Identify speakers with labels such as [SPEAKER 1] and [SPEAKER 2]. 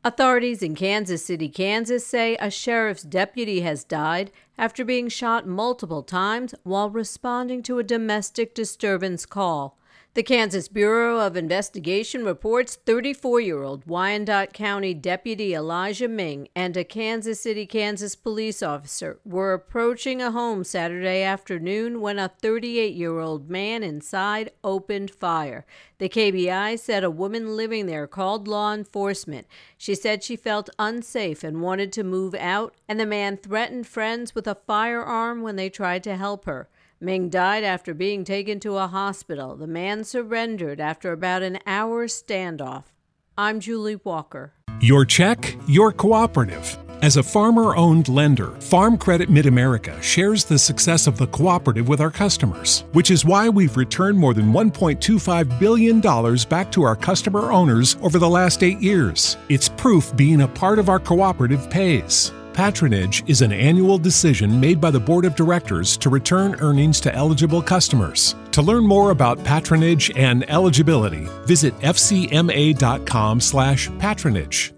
[SPEAKER 1] Authorities in Kansas City, Kansas say a sheriff's deputy has died after being shot multiple times while responding to a domestic disturbance call. The Kansas Bureau of Investigation reports 34-year-old Wyandotte County Deputy Elijah Ming and a Kansas City, Kansas police officer were approaching a home Saturday afternoon when a 38-year-old man inside opened fire. The KBI said a woman living there called law enforcement. She said she felt unsafe and wanted to move out, and the man threatened friends with a firearm when they tried to help her. Ming died after being taken to a hospital. The man surrendered after about an hour standoff. I'm Julie Walker.
[SPEAKER 2] Your check, your cooperative. As a farmer-owned lender, Farm Credit Mid-America shares the success of the cooperative with our customers, which is why we've returned more than $1.25 billion back to our customer owners over the last 8 years. It's proof being a part of our cooperative pays. Patronage is an annual decision made by the Board of Directors to return earnings to eligible customers. To learn more about patronage and eligibility, visit fcma.com/patronage.